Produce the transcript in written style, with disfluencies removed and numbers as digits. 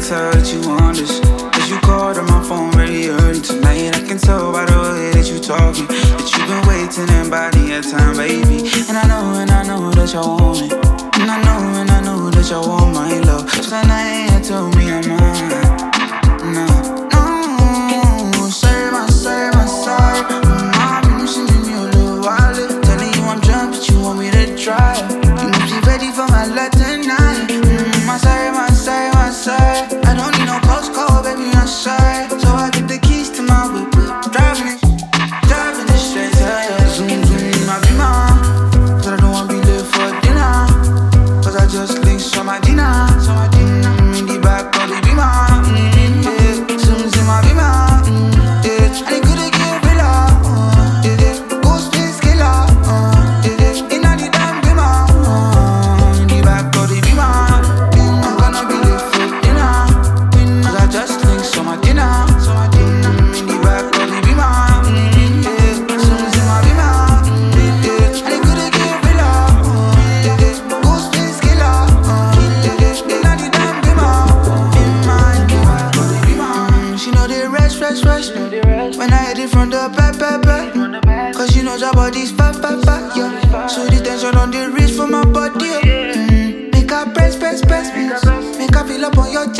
tell that you want this. Cause you called on my phone very early tonight. I can tell by the way that you talking that you've been waiting and biding your time, baby. And I know that you want me. And I know that you want my love. So tonight you told me I'm mine. No, sorry, my sorry. I'm sending you a little wallet, telling you I'm drunk, but you want me to try. You must be ready for my love tonight. My sorry. I don't need no postcode, baby, I'm sorry. So I get the keys to my whip, driving it straight to you. Zoom, I be mine. But I don't wanna be late for dinner. Cause I just linked on my dinner. In the back, probably be mine. Yeah, zoom, I be mine. Yeah, and it could've get realer. Yeah, ghost face killer. Yeah, in the damn be mine. In the back, probably be mine. I'm gonna be late for dinner. Cause I just linked on my dinner. In the back, probably be mine. Yeah, zoom, I be mine. Yeah, and it could've get realer. Yeah, ghost face killer. Yeah, in the damn be mine. She know they rush. When I hit it from the back. Cause she knows her body's fat, yeah. So the tension on the wrist for my body, yeah. Make her press me. Make her feel up on your